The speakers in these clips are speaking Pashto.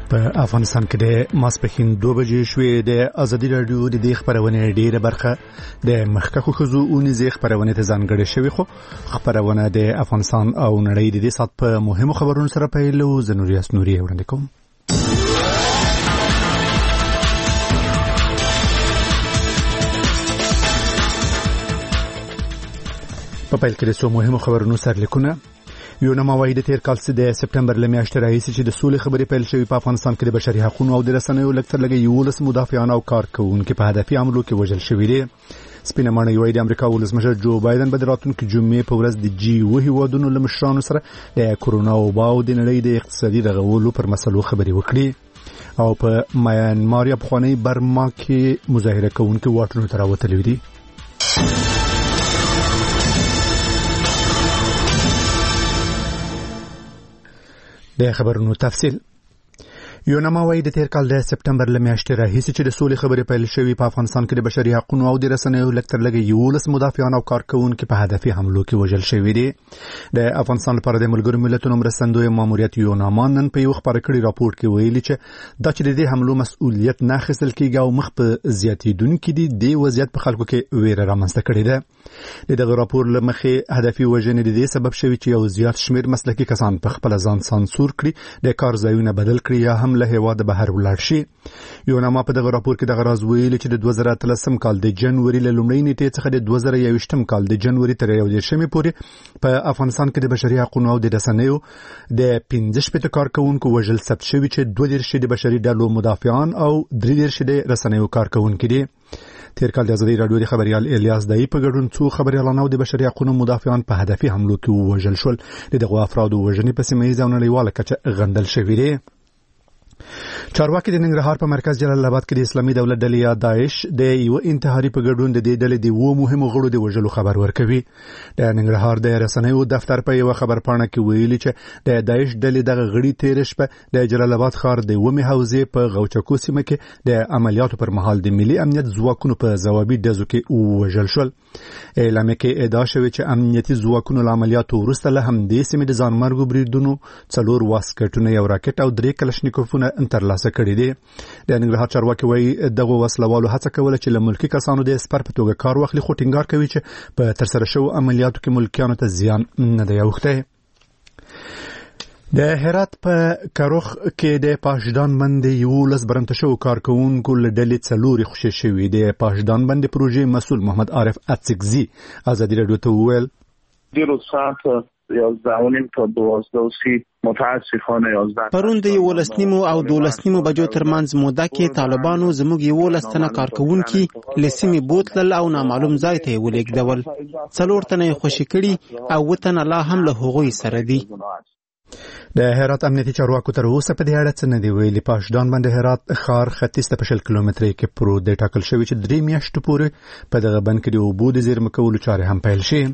په افغانستان کې د ماسپښین 2 بجې شوې د ازادي رادیو د خبرونه ډیره برخه د مخکښو خزو اونیزه خبرونه ته ځانګړې شوې خو خبرونه د افغانستان او نړۍ د سات په مهمو خبرونو سره پیلو زنوریاس نوري وړاندې کوم. په پیل کې د مهمو خبرونو سرلیکونه یو ناموای د تیر کال د سپتمبر لمیاشتې راهیسې چې د سولې خبرې پیل شوې په افغانستان کې د بشري حقوقو او د رسنیو لکتر لګي 11 مدافعان او کارکونکو په هدفي عملو کې وژل شوي دي. سپینه مانه یو د امریکا ولسمشر جو بایدن په راتلونکي جمعې په ورځ د G7 هیوادونو له مشرانو سره د کورونا وبا او د نړۍ د اقتصادي رغولو پر مسلو خبرې وکړي او په میانمار یا بخوانی برما کې مظاهره کوونکو واټونو ته راوتلي دي. د خبرونو تفصیل یو ناموای د تیر کال د سپتمبر لمیاشتې راهیسې چې د سولې خبرې پیل شوې په افغانستان کې د بشري حقوقو او د رسنیو لکتر لګي 11 مدافعان او کارکونکو په هدفي حملو کې وژل شوي دي. د افغانستان لپاره د ملګرو ملتونو مرستندوی ماموریت یو نامانن په یو خبر کړي راپور کې ویلي چې د دې حملو مسؤلیت نه اخیستل کیږي او مخ په زیاتیدونکو دي د وضعیت په خلکو کې ویره رامنځته کړې ده. دغه راپور لمخې هدفي وژنې د سبب شوی چې یو زیات شمیر مسلکي کسان په خپل ځان سانسور کړي د کار ځایونه بدل کړي یا هم له هیواده بهر ولاړ شي. یو نامه په دغه راپور کې دغه راز ویلي چې د 2013 کال د جنوري له لومړۍ نیټې څخه د 2021 کال د جنوري تر 11 پورې په افغانستان کې د بشري حقوقو او د رسنیو د 15 کارکونکو وژل ثبت شوی چې 22 د بشري ډلو مدافعان او 33 د رسنیو کارکونکو دي. تیر کال د ازادي رادیو د خبريال الیاس دای په ګډون څو خبريالانو د بشري حقوقو مدافعان په هدفي حملو کې وژل شول. دغه افراد وژنې په سیمه ییز او نړیواله کچه غندل شوی دي. چارواکي د ننګرهار په مرکز جلال آباد کې د اسلامي دولت ډلې یا داعش د یو انتحاري په ګډون د دې ډلې د وو مهمو غړو د وژلو خبر ورکوي. د ننګرهار د رسنیو دفتر په یو خبرپاڼه کې ویلي چې د داعش ډلې دغه غړي تیر شپه د جلال آباد ښار د ومه حوزې په غوچکو سیمه کې د عملیاتو پر مهال د ملي امنیت ځواکونو په ځوابي ډزو کې وژل شول. اعلان کې ادعا شوی چې امنیتي ځواکونو له عملیاتو وروسته له همدې سیمې د ځانمرګو بریدونو 4 واسکټونه یو راکټ او 3 کلشنیکوفونه ترلاسه کړي دي. د ننګرهار چارواکي وایي دغه وسلوالو هڅه کوله چې له ملکی کسانو د سپر په توګه کار واخلي خو ټینګار کوي چې په ترسره شوو عملیاتو کې ملکیانو ته زیان نه دی اوښتی. د هرات په کاروخ کې د پاشدان باندې 11 برنته شو کارکونکو له ډلې څلوري خوشي شوی د پاشدان باندې پروژې مسؤل محمد عارف اتسکزي ازادي رادیو ته ویل دیرو ساعت 11 تا 12 متاسفانه 11 پرون د 11 او 12 بجو ترمنځ موده کې طالبانو زموږ 11 تنه کارکونکو لسیمې بوتل او نامعلوم ځای ته ولېږدول. 4 تنه خوشي کړي او وتن الله هم له هغوی سره دي. د هرات امنیتي چارواکو تر اوسه په دې اړه څه نه دی ویلي. پاشدان باندې هرات ښار ختیځ ته 40 کیلومترۍ کې پروت دی. ټاکل شوی چې 3 میاشتې پورې په دغه بند کې د اوبو د زیرمه کولو چارې هم پیل شي.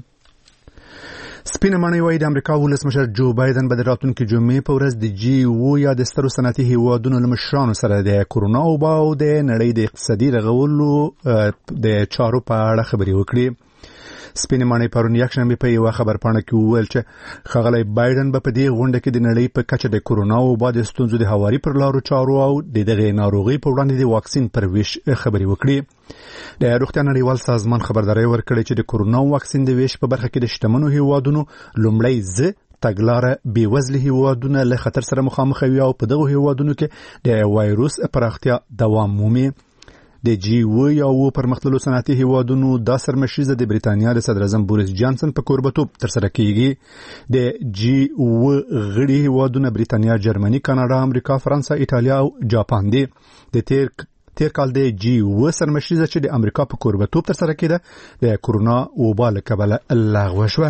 سپینه مانه وایي د امریکا ولسمشر جو بایدن به د راتلونکي جمعې په ورځ د G7 یا د سترو صنعتي هیوادونو له مشرانو سره د کورونا وبا او د نړۍ د اقتصادي رغولو د چارو په اړه خبرې وکړي. سپینه مانه پرون یکشنبه په یو خبرپاڼه کې وویل چې ښاغلی بایدن به په دې غونډه کې د نړۍ په کچه د کورونا وبا د ستونزو د هواري پر لارو چارو او دغه ناروغي په وړاندې د واکسین پر ویش خبرې وکړي. د روغتیا نړیوال سازمان خبرداري ورکړي چې د کورونا واکسین د ویش په برخه کې د شتمنو هیوادونو لومړی تګلاره بیوزله هیوادونه له خطر سره مخامخ وي او په دغه هیوادونو کې د وایروس پراختیا دوام مومي. د G7 یا پرمختللو صنعتي هیوادونو دا سرمشریزه د بریتانیا د صدر اعظم بوریس جانسن په کوربتوب ترسره کیږي. د G7 غړي هیوادونه بریتانیا، جرمني، کاناډا، امریکا، فرانسه، ایټالیا او جاپان دي. د تیر کال د G7 سرمشریزه چې د امریکا په کوربتوب ترسره کیده د کورونا وبا له کبله لغوه شوه.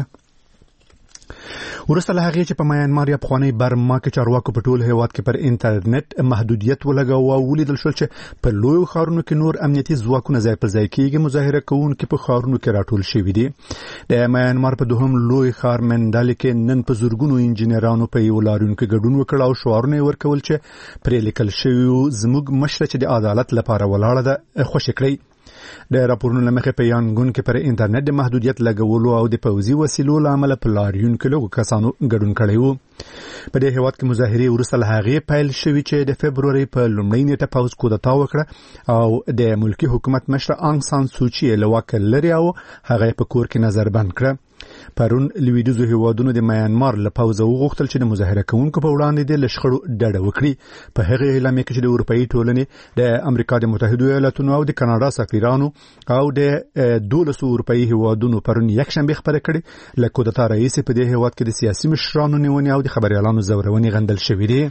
ورسته له هغې چې په میانمار یا بخوانی برما کې چارواکو په ټول هیواد کې پر انټرنیټ محدودیت ولګاوه او ولیدل شول چې په لویو ښارونو کې نور امنیتي ځواکونه ځای پر ځای کېږي. مظاهره کوونکي په ښارونو کې راټول شوي دي. د میانمار په دوهم لوی ښار مندالې کې نن په زرګونو انجینرانو په یو لاریون کې ګډون وکړ او شعارونه یې ورکول چې پرې لیکل شوي زموږ مشره چې د عدالت لپاره ولاړه ده خوشې کړئ. د راپورونو لمخې په یانګون کې پر انټرنیټ د محدودیت لګولو او د پوځي وسیلو لامل په لاریون کې لږ کسانو ګډون کړی وو. په دې هیواد کې مظاهرې وروسته له هغې پیل شوې چې د فبروري په لومړۍ نیټه پوځ کودتا وکړه او د ملکي حکومت مشر آنګ سان سوچي له واک لري او هغه په کور کې نظربند کړه. پرون لویدیځو هیوادونو د میانمار له پوځه وغوښتل چې د مظاهره کوونکو په وړاندې د لشخړو ډډه وکړي. په هغه اعلامیه کې چې د اروپאי ټولنې د امریکا د متحده ایالاتونو او د کاناډا سفیرانو او د 12 اروپאי هیوادونو پرون یکشنبه خبره کړې له کودتا رئیس په دې هیواد کې د سیاسي مشرانو نیونې او د خبريالانو زورونې غندل شوې دي.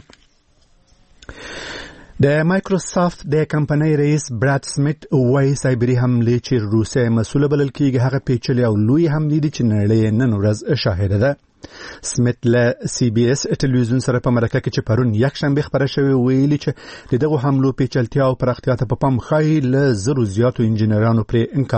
د مایکروسافت د کمپنۍ رئیس براد سمیت وایي سایبري حملې چې روسیه مسؤل بلل کېږي هغه پیچلې او لوی حملې دي چې نړۍ نن ورځ شاهده ده. سمیت له سی بي اس ټلویزیون سره په مرکه کې چې پرون یکشنبه خبره شوې ویلي چې دغه حملو پیچلتیا او پراختیا ته په پام ښایي له زرو زیاتو انجنیرانو پرې انکار